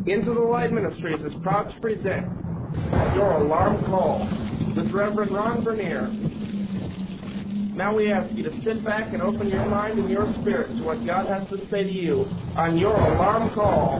Into the Light Ministries is proud to present Your Alarm Call with Reverend Ron Bernier. Now we ask you to sit back and open your mind and your spirit to what God has to say to you on Your Alarm Call.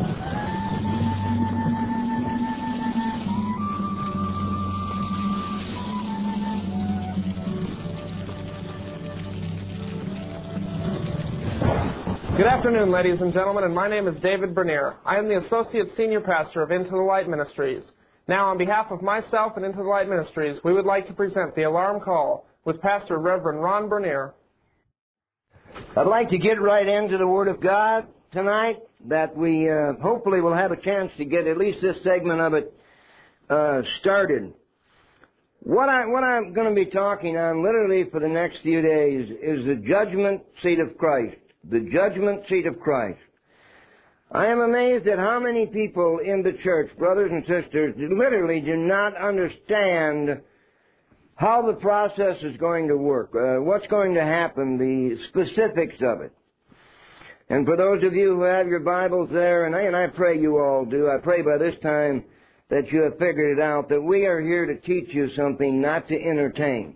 Good afternoon, ladies and gentlemen, and my name is David Bernier. I am the Associate Senior Pastor of Into the Light Ministries. Now, on behalf of myself and Into the Light Ministries, we would like to present the Alarm Call with Pastor Reverend Ron Bernier. I'd like to get right into the Word of God tonight, that we hopefully will have a chance to get at least this segment of it started. What I'm going to be talking on literally for the next few days is the judgment seat of Christ. The judgment seat of Christ. I am amazed at how many people in the church, brothers and sisters, literally do not understand how the process is going to work, what's going to happen, the specifics of it. And for those of you who have your Bibles there, and I pray you all do, I pray by this time that you have figured it out, that we are here to teach you something, not to entertain.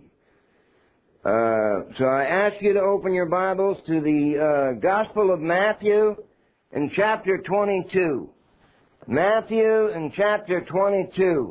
So I ask you to open your Bibles to the Gospel of Matthew in chapter 22. Matthew in chapter 22.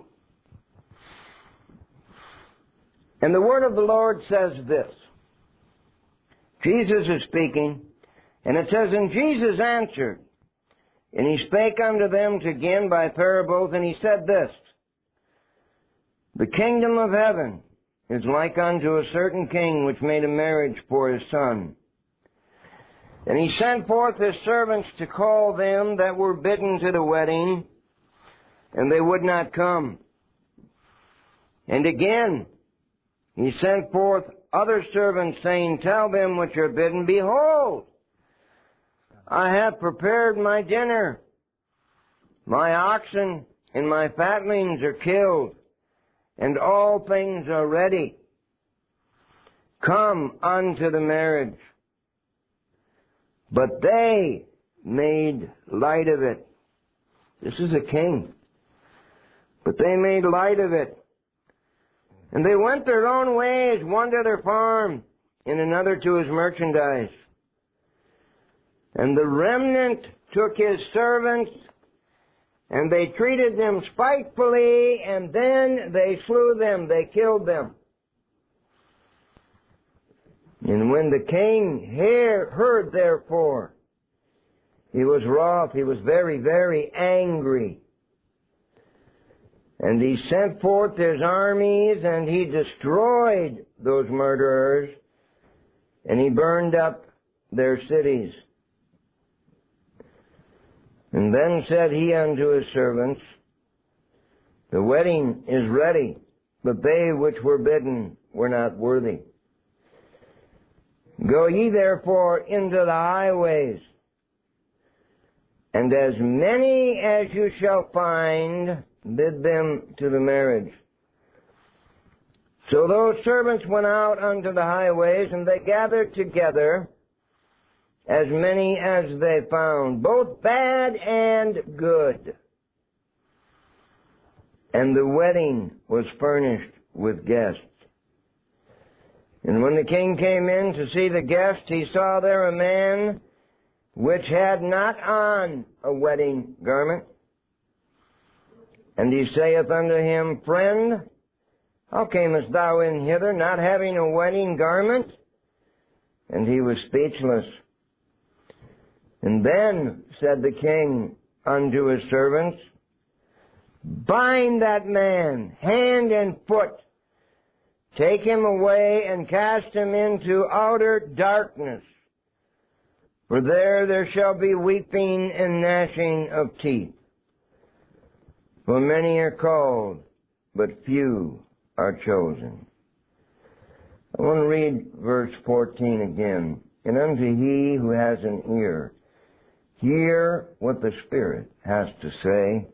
And the word of the Lord says this. Jesus is speaking, and it says, And Jesus answered, and he spake unto them again by parables, and he said this, The kingdom of heaven is like unto a certain king which made a marriage for his son. And he sent forth his servants to call them that were bidden to the wedding, and they would not come. And again he sent forth other servants, saying, Tell them which are bidden, Behold, I have prepared my dinner. My oxen and my fatlings are killed, and all things are ready. Come unto the marriage. But they made light of it. This is a king. But they made light of it. And they went their own ways, one to their farm, and another to his merchandise. And the remnant took his servants, and they treated them spitefully, and then they slew them, they killed them. And when the king heard therefore, he was wroth, he was very, very angry. And he sent forth his armies, and he destroyed those murderers, and he burned up their cities. And then said he unto his servants, The wedding is ready, but they which were bidden were not worthy. Go ye therefore into the highways, and as many as you shall find, bid them to the marriage. So those servants went out unto the highways, and they gathered together as many as they found, both bad and good. And the wedding was furnished with guests. And when the king came in to see the guests, he saw there a man which had not on a wedding garment. And he saith unto him, Friend, how camest thou in hither, not having a wedding garment? And he was speechless. And then said the king unto his servants, Bind that man hand and foot, take him away and cast him into outer darkness, for there shall be weeping and gnashing of teeth. For many are called, but few are chosen. I want to read verse 14 again. And unto he who has an ear, hear what the Spirit has to say.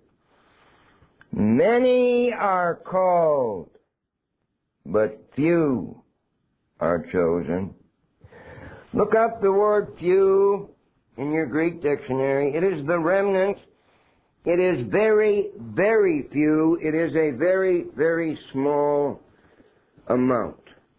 Many are called, but few are chosen. Look up the word few in your Greek dictionary. It is the remnant it is very, very few. It is a very, very small amount.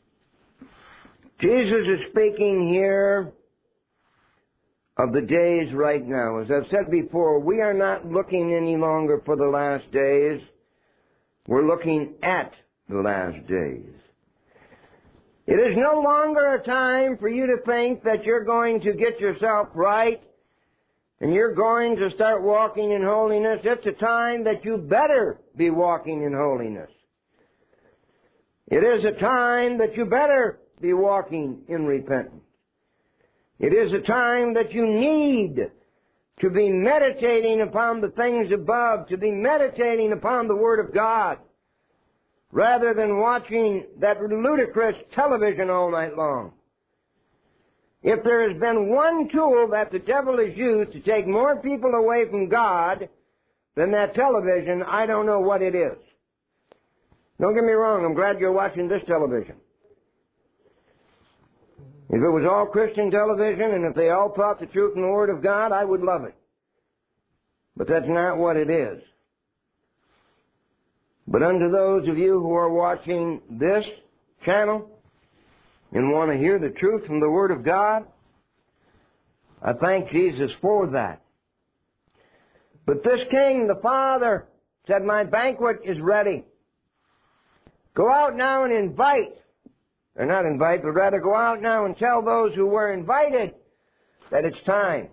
Jesus is speaking here of the days right now. As I've said before, we are not looking any longer for the last days. We're looking at the last days. It is no longer a time for you to think that you're going to get yourself right and you're going to start walking in holiness. It's a time that you better be walking in holiness. It is a time that you better be walking in repentance. It is a time that you need to be meditating upon the things above, to be meditating upon the Word of God, rather than watching that ludicrous television all night long. If there has been one tool that the devil has used to take more people away from God than that television, I don't know what it is. Don't get me wrong, I'm glad you're watching this television. If it was all Christian television and if they all taught the truth in the Word of God, I would love it. But that's not what it is. But unto those of you who are watching this channel and want to hear the truth from the Word of God, I thank Jesus for that. But this king, the Father, said, my banquet is ready. Go out now and invite. Or not invite, but rather go out now and tell those who were invited that it's time.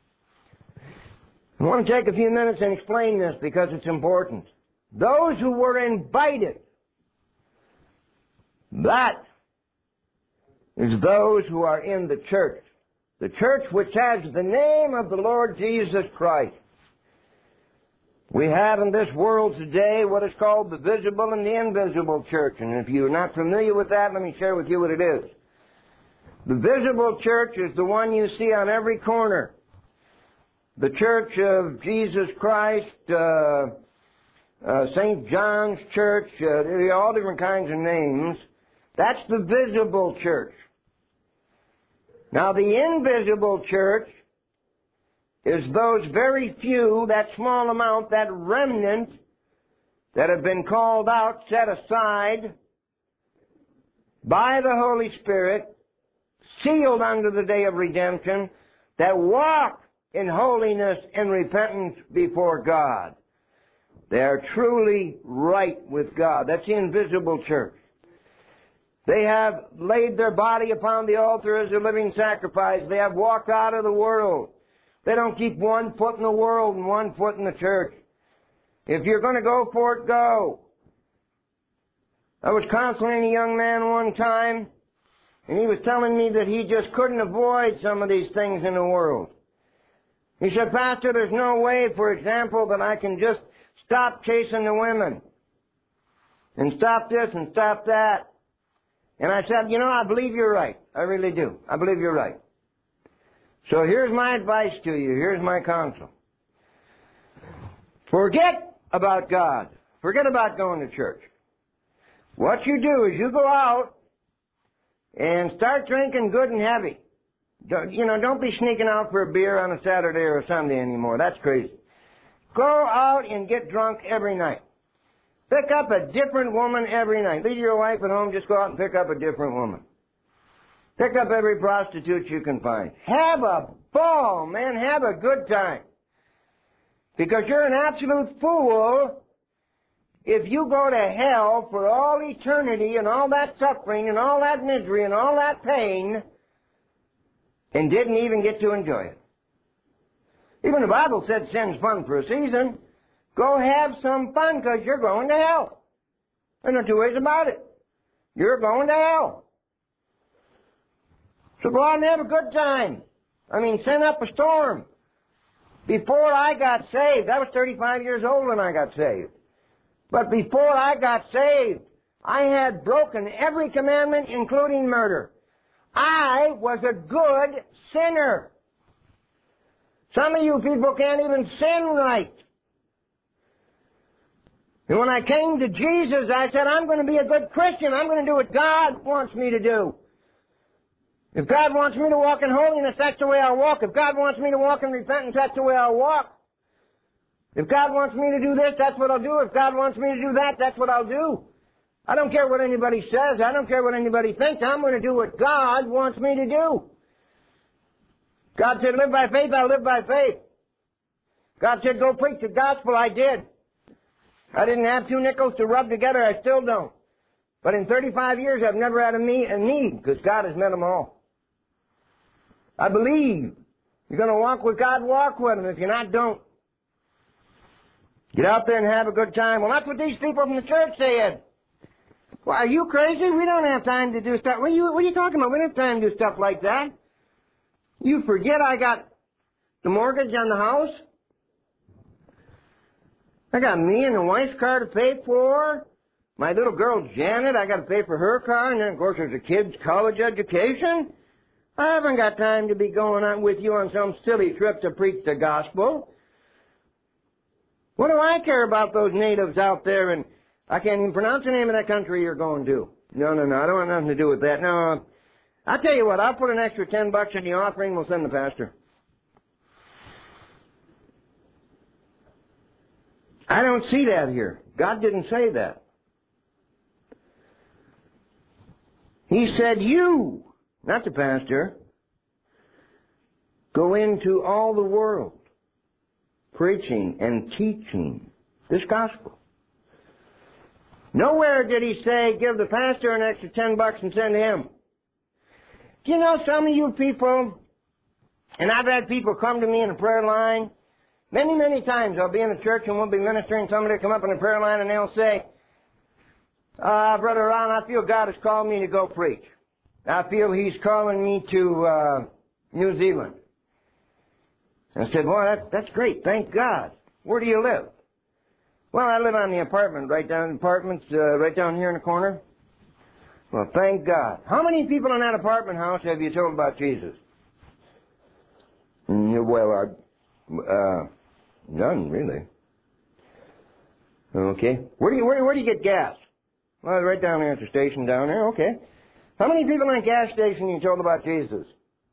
I want to take a few minutes and explain this because it's important. Those who were invited, that is those who are in the church. The church which has the name of the Lord Jesus Christ. We have in this world today what is called the visible and the invisible church. And if you're not familiar with that, let me share with you what it is. The visible church is the one you see on every corner. The Church of Jesus Christ, St. John's Church, there are all different kinds of names. That's the visible church. Now the invisible church is those very few, that small amount, that remnant that have been called out, set aside by the Holy Spirit, sealed unto the day of redemption, that walk in holiness and repentance before God. They are truly right with God. That's the invisible church. They have laid their body upon the altar as a living sacrifice. They have walked out of the world. They don't keep one foot in the world and one foot in the church. If you're going to go for it, go. I was counseling a young man one time, and he was telling me that he just couldn't avoid some of these things in the world. He said, Pastor, there's no way, for example, that I can just stop chasing the women and stop this and stop that. And I said, I believe you're right. I really do. I believe you're right. So here's my advice to you. Here's my counsel. Forget about God. Forget about going to church. What you do is you go out and start drinking good and heavy. Don't be sneaking out for a beer on a Saturday or a Sunday anymore. That's crazy. Go out and get drunk every night. Pick up a different woman every night. Leave your wife at home, just go out and pick up a different woman. Pick up every prostitute you can find. Have a ball, man. Have a good time. Because you're an absolute fool if you go to hell for all eternity and all that suffering and all that misery and all that pain and didn't even get to enjoy it. Even the Bible said sin's fun for a season. Go have some fun because you're going to hell. There's no two ways about it. You're going to hell. So go out and have a good time. Send up a storm. Before I got saved, I was 35 years old when I got saved. But before I got saved, I had broken every commandment, including murder. I was a good sinner. Some of you people can't even sin right. And when I came to Jesus, I said, I'm going to be a good Christian. I'm going to do what God wants me to do. If God wants me to walk in holiness, that's the way I'll walk. If God wants me to walk in repentance, that's the way I'll walk. If God wants me to do this, that's what I'll do. If God wants me to do that, that's what I'll do. I don't care what anybody says. I don't care what anybody thinks. I'm going to do what God wants me to do. God said, live by faith, I'll live by faith. God said, go preach the gospel, I did. I didn't have 2 nickels to rub together, I still don't. But in 35 years, I've never had a need, because God has met them all. I believe. You're going to walk with God, walk with Him. If you're not, don't. Get out there and have a good time. Well, that's what these people from the church said. Well, are you crazy? We don't have time to do stuff. What are you talking about? We don't have time to do stuff like that. You forget I got the mortgage on the house? I got me and the wife's car to pay for. My little girl Janet, I got to pay for her car. And then, of course, there's a kid's college education. I haven't got time to be going on with you on some silly trip to preach the gospel. What do I care about those natives out there? And I can't even pronounce the name of that country you're going to. No, I don't want nothing to do with that. No, I'll tell you what, I'll put an extra $10 in the offering, we'll send the pastor. I don't see that here. God didn't say that. He said, you, not the pastor, go into all the world, preaching and teaching this gospel. Nowhere did he say, give the pastor an extra $10 and send him. Do you know some of you people, and I've had people come to me in a prayer line, many, many times I'll be in a church and we'll be ministering, somebody will come up in a prayer line and they'll say, Brother Ron, I feel God has called me to go preach. I feel He's calling me to New Zealand. And I said, well, that's great, thank God. Where do you live? Well, I live on the apartment, right down here in the corner. Well, thank God. How many people in that apartment house have you told about Jesus? Well, none, really. Okay. Where do you get gas? Well, right down there at the station down there. Okay. How many people in a gas station you told about Jesus?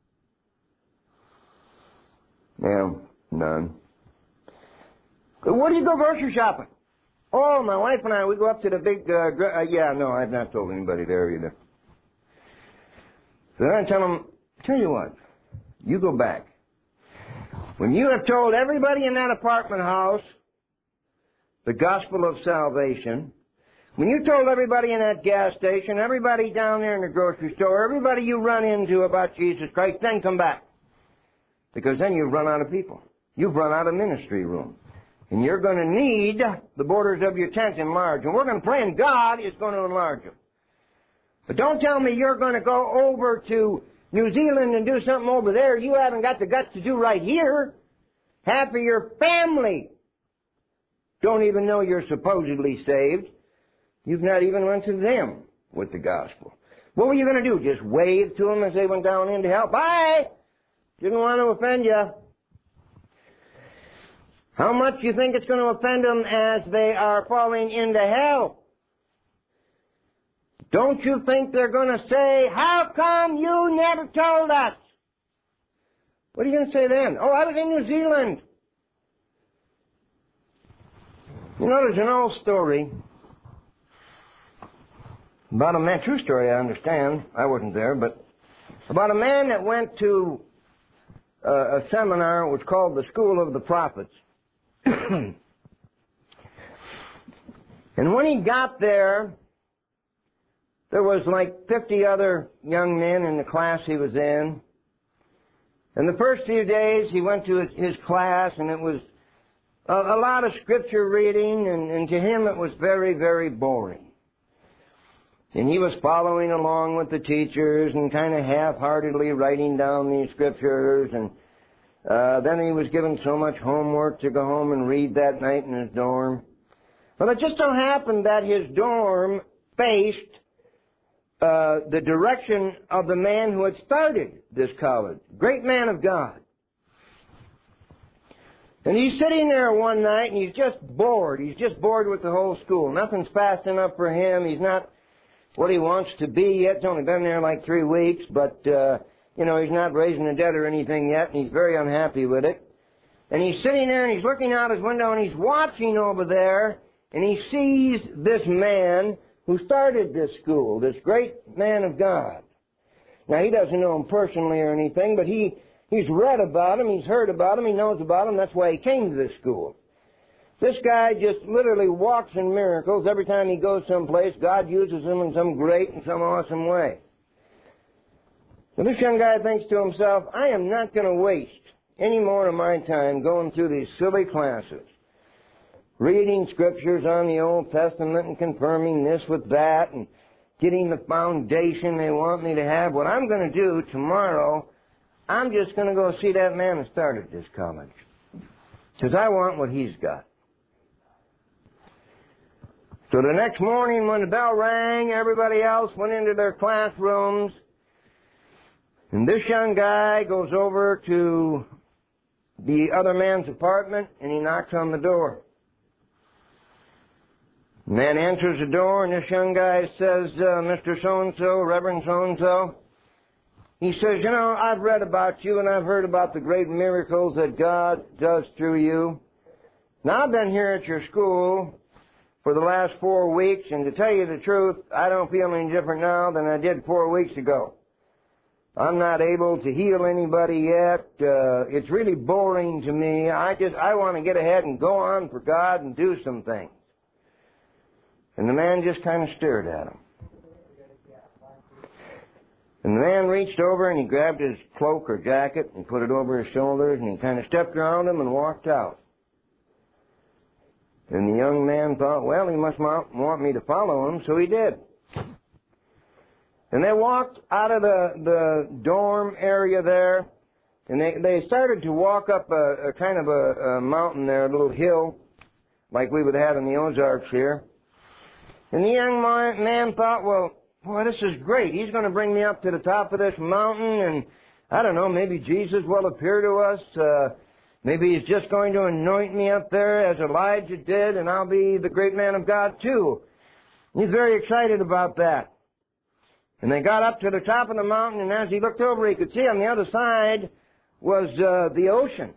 Well, none. Where do you go grocery shopping? Oh, my wife and I, we go up to the big, no, I've not told anybody there either. So then I tell you what, you go back. When you have told everybody in that apartment house the gospel of salvation, when you told everybody in that gas station, everybody down there in the grocery store, everybody you run into about Jesus Christ, then come back. Because then you've run out of people. You've run out of ministry room. And you're going to need the borders of your tent enlarged. And we're going to pray, and God is going to enlarge them. But don't tell me you're going to go over to New Zealand and do something over there you haven't got the guts to do right here. Half of your family don't even know you're supposedly saved. You've not even went to them with the gospel. What were you going to do? Just wave to them as they went down into hell? Bye! Didn't want to offend you. How much do you think it's going to offend them as they are falling into hell? Don't you think they're going to say, how come you never told us? What are you going to say then? Oh, I was in New Zealand. You know, there's an old story about a man, true story I understand, I wasn't there, but about a man that went to a seminar, it was called the School of the Prophets. And when he got there, there was like 50 other young men in the class he was in. And the first few days he went to his class, and it was a lot of scripture reading, and to him it was very, very boring. And he was following along with the teachers and kind of half-heartedly writing down these scriptures, and then he was given so much homework to go home and read that night in his dorm. Well, it just so happened that his dorm faced the direction of the man who had started this college. Great man of God. And he's sitting there one night and he's just bored. He's just bored with the whole school. Nothing's fast enough for him. He's not what he wants to be yet. He's only been there like 3 weeks, but he's not raising the dead or anything yet, and he's very unhappy with it. And he's sitting there and he's looking out his window and he's watching over there, and he sees this man who started this school, this great man of God. Now, he doesn't know him personally or anything, but he's read about him, he's heard about him, he knows about him. That's why he came to this school. This guy just literally walks in miracles. Every time he goes someplace, God uses him in some great and some awesome way. So this young guy thinks to himself, I am not going to waste any more of my time going through these silly classes, reading scriptures on the Old Testament and confirming this with that and getting the foundation they want me to have. What I'm going to do tomorrow, I'm just going to go see that man who started this college, because I want what he's got. So the next morning when the bell rang, everybody else went into their classrooms, and this young guy goes over to the other man's apartment and he knocks on the door. The man answers the door, and this young guy says, Mr. So-and-so, Reverend so-and-so. He says, you know, I've read about you and I've heard about the great miracles that God does through you. Now, I've been here at your school for the last 4 weeks, and to tell you the truth, I don't feel any different now than I did 4 weeks ago. I'm not able to heal anybody yet. It's really boring to me. I want to get ahead and go on for God and do some things. And the man just kind of stared at him. And the man reached over and he grabbed his cloak or jacket and put it over his shoulders, and he kind of stepped around him and walked out. And the young man thought, well, he must want me to follow him, so he did. And they walked out of the dorm area there, and they started to walk up a kind of a mountain there, a little hill, like we would have in the Ozarks here. And the young man thought, well, boy, this is great. He's going to bring me up to the top of this mountain, and I don't know, maybe Jesus will appear to us. Maybe he's just going to anoint me up there as Elijah did, and I'll be the great man of God too. He's very excited about that. And they got up to the top of the mountain, and as he looked over, he could see on the other side was the ocean.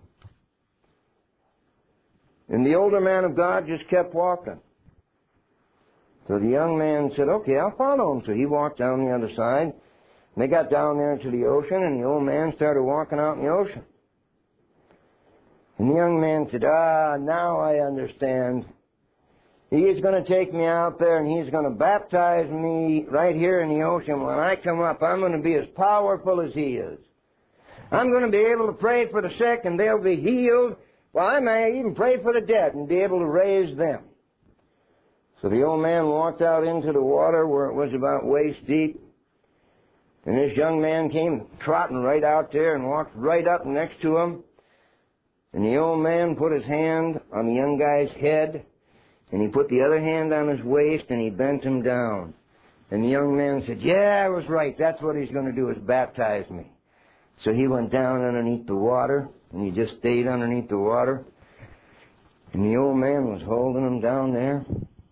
And the older man of God just kept walking. So the young man said, okay, I'll follow him. So he walked down the other side. And they got down there to the ocean, and the old man started walking out in the ocean. And the young man said, now I understand. He is going to take me out there, and he's going to baptize me right here in the ocean. When I come up, I'm going to be as powerful as he is. I'm going to be able to pray for the sick, and they'll be healed. Well, I may even pray for the dead and be able to raise them. So the old man walked out into the water where it was about waist deep. And this young man came trotting right out there and walked right up next to him. And the old man put his hand on the young guy's head, and he put the other hand on his waist, and he bent him down. And the young man said, yeah, I was right. That's what he's going to do, is baptize me. So he went down underneath the water, and he just stayed underneath the water. And the old man was holding him down there.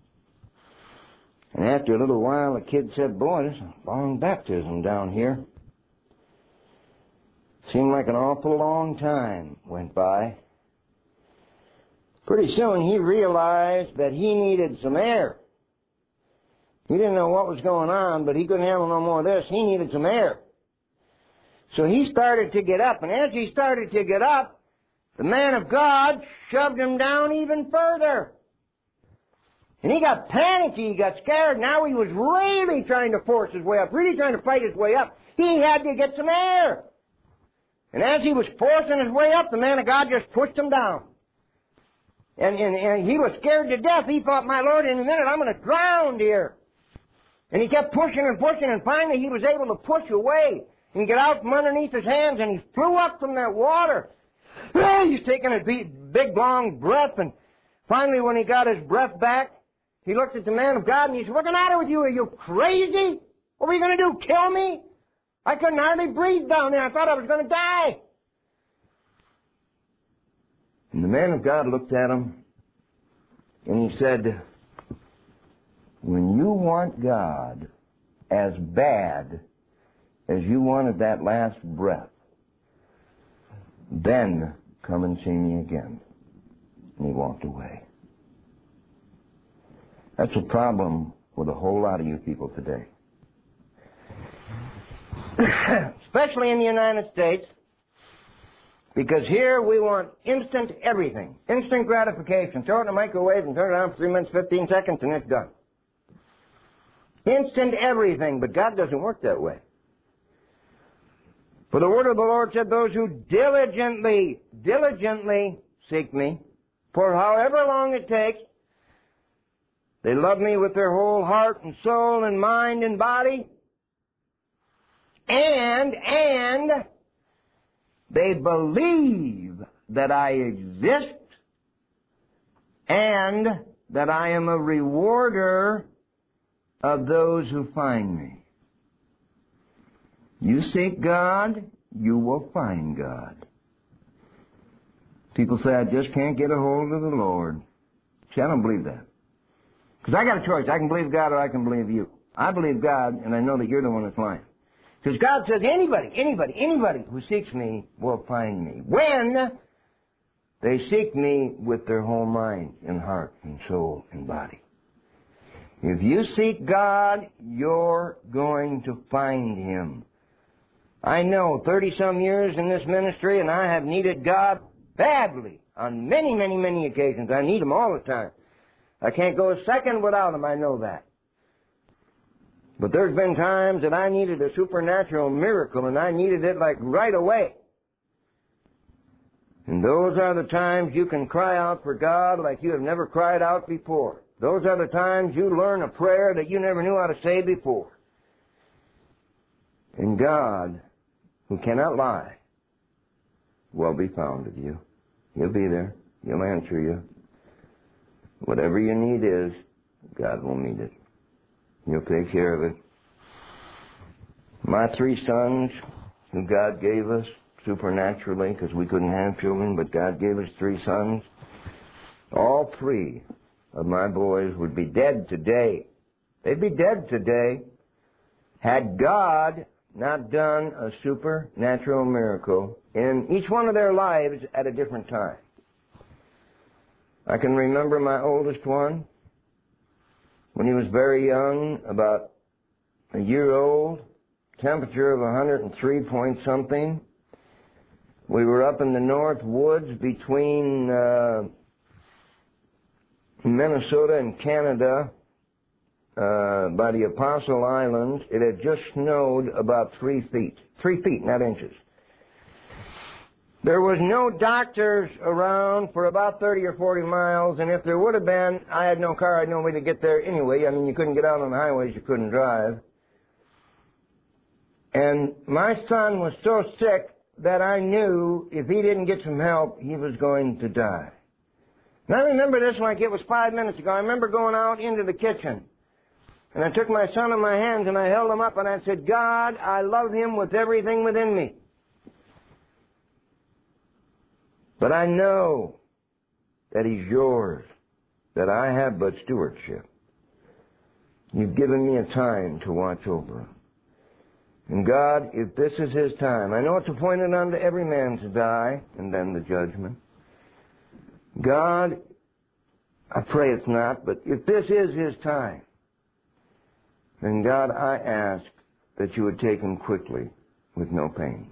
And after a little while, the kid said, boy, this is a long baptism down here. Seemed like an awful long time went by. Pretty soon he realized that he needed some air. He didn't know what was going on, but he couldn't handle no more of this. He needed some air. So he started to get up, and as he started to get up, the man of God shoved him down even further. And he got panicky, he got scared. Now he was really trying to force his way up, really trying to fight his way up. He had to get some air. And as he was forcing his way up, the man of God just pushed him down. And he was scared to death. He thought, my Lord, in a minute I'm going to drown here. And he kept pushing and pushing, and finally he was able to push away and get out from underneath his hands, and he flew up from that water. He's taking a big, long breath, and finally when he got his breath back, he looked at the man of God, and he said, what's the matter with you? Are you crazy? What were you going to do, kill me? I couldn't hardly breathe down there. I thought I was going to die. And the man of God looked at him, and he said, when you want God as bad as you wanted that last breath, then come and see me again. And he walked away. That's a problem with a whole lot of you people today. Especially in the United States, because here we want instant everything, instant gratification. Throw it in the microwave and turn it on for 3 minutes, 15 seconds, and it's done. Instant everything, but God doesn't work that way. For the word of the Lord said, those who diligently seek me, for however long it takes, they love me with their whole heart and soul and mind and body, and they believe that I exist and that I am a rewarder of those who find me. You seek God, you will find God. People say, I just can't get a hold of the Lord. See, I don't believe that. Because I got a choice. I can believe God or I can believe you. I believe God, and I know that you're the one that's lying. Because God says anybody who seeks me will find me. When they seek me with their whole mind and heart and soul and body. If you seek God, you're going to find Him. I know 30-some years in this ministry, and I have needed God badly on many, many, many occasions. I need Him all the time. I can't go a second without Him, I know that. But there's been times that I needed a supernatural miracle, and I needed it like right away. And those are the times you can cry out for God like you have never cried out before. Those are the times you learn a prayer that you never knew how to say before. And God, who cannot lie, will be found of you. He'll be there. He'll answer you. Whatever your need is, God will meet it. He'll take care of it. My 3 sons, who God gave us supernaturally, because we couldn't have children, but God gave us 3 sons. All 3 of my boys would be dead today. They'd be dead today had God not done a supernatural miracle in each one of their lives at a different time. I can remember my oldest one, when he was very young, about a year old, temperature of 103 point something. We were up in the north woods between Minnesota and Canada by the Apostle Islands. It had just snowed about 3 feet. 3 feet, not inches. There was no doctors around for about 30 or 40 miles, and if there would have been, I had no car, I had no way to get there anyway. I mean, you couldn't get out on the highways, you couldn't drive. And my son was so sick that I knew if he didn't get some help, he was going to die. And I remember this like it was 5 minutes ago. I remember going out into the kitchen, and I took my son in my hands, and I held him up, and I said, God, I love him with everything within me. But I know that he's yours, that I have but stewardship. You've given me a time to watch over him. And God, if this is his time, I know it's appointed unto every man to die, and then the judgment. God, I pray it's not, but if this is his time, then God, I ask that you would take him quickly with no pain.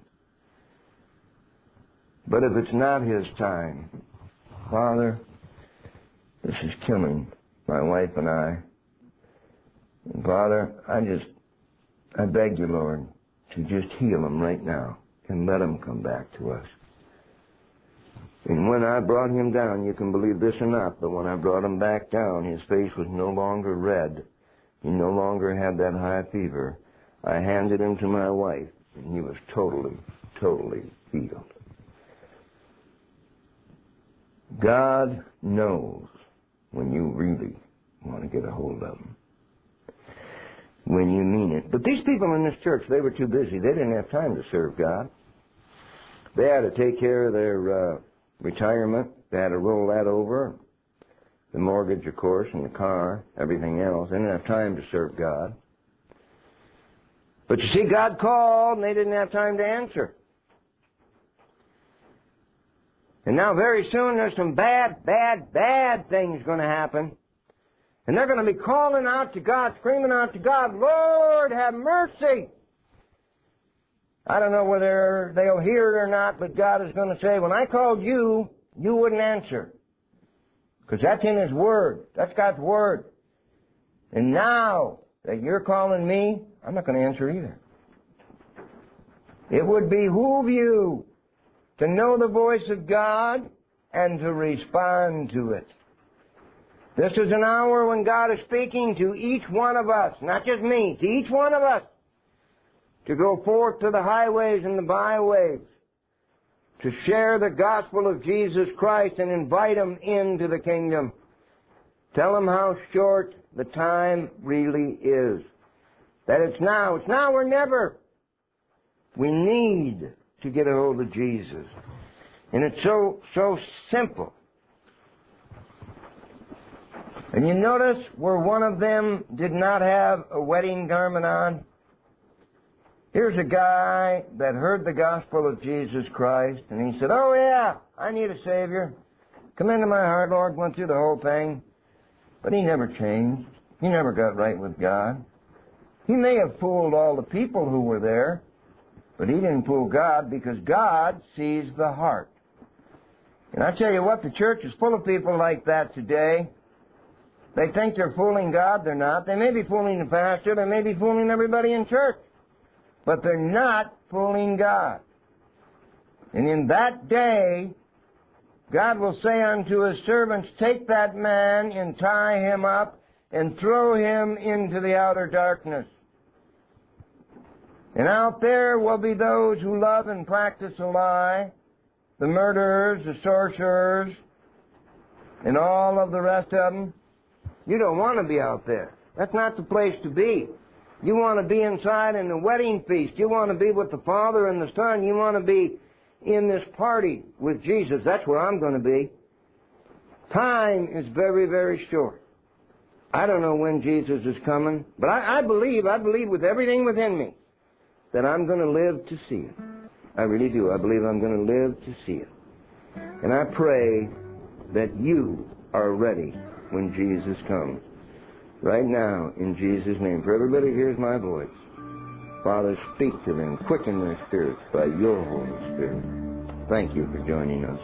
But if it's not his time, Father, this is killing my wife and I. And Father, I beg you, Lord, to just heal him right now and let him come back to us. And when I brought him down, you can believe this or not, but when I brought him back down, his face was no longer red. He no longer had that high fever. I handed him to my wife, and he was totally healed. God knows when you really want to get a hold of him, when you mean it. But these people in this church, they were too busy. They didn't have time to serve God. They had to take care of their retirement. They had to roll that over. The mortgage, of course, and the car, everything else. They didn't have time to serve God. But you see, God called, and they didn't have time to answer. And now very soon there's some bad things going to happen. And they're going to be calling out to God, screaming out to God, Lord, have mercy. I don't know whether they'll hear it or not, but God is going to say, when I called you, you wouldn't answer. Because that's in His Word. That's God's Word. And now that you're calling me, I'm not going to answer either. It would behoove you to know the voice of God and to respond to it. This is an hour when God is speaking to each one of us, not just me, to each one of us, to go forth to the highways and the byways, to share the gospel of Jesus Christ and invite them into the kingdom. Tell them how short the time really is. That it's now or never. We need to get a hold of Jesus. And it's so simple. And you notice where one of them did not have a wedding garment on? Here's a guy that heard the gospel of Jesus Christ, and he said, oh yeah, I need a Savior. Come into my heart, Lord. Went through the whole thing. But he never changed. He never got right with God. He may have fooled all the people who were there, but he didn't fool God, because God sees the heart. And I tell you what, the church is full of people like that today. They think they're fooling God. They're not. They may be fooling the pastor. They may be fooling everybody in church. But they're not fooling God. And in that day, God will say unto His servants, take that man and tie him up and throw him into the outer darkness. And out there will be those who love and practice a lie, the murderers, the sorcerers, and all of the rest of them. You don't want to be out there. That's not the place to be. You want to be inside in the wedding feast. You want to be with the Father and the Son. You want to be in this party with Jesus. That's where I'm going to be. Time is very, very short. I don't know when Jesus is coming, but I believe with everything within me that I'm going to live to see it. I really do. I believe I'm going to live to see it. And I pray that you are ready when Jesus comes. Right now, in Jesus' name. For everybody hears my voice. Father, speak to them. Quicken their spirits by your Holy Spirit. Thank you for joining us.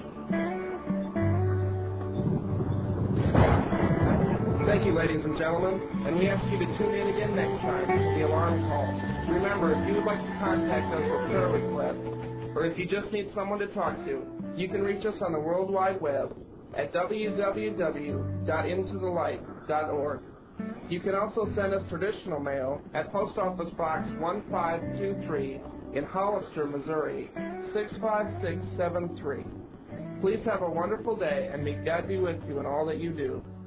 Thank you, ladies and gentlemen, and we ask you to tune in again next time for the alarm call. Remember, if you would like to contact us for prayer requests, or if you just need someone to talk to, you can reach us on the World Wide Web at www.intothelight.org. You can also send us traditional mail at Post Office Box 1523 in Hollister, Missouri, 65673. Please have a wonderful day, and may God be with you in all that you do.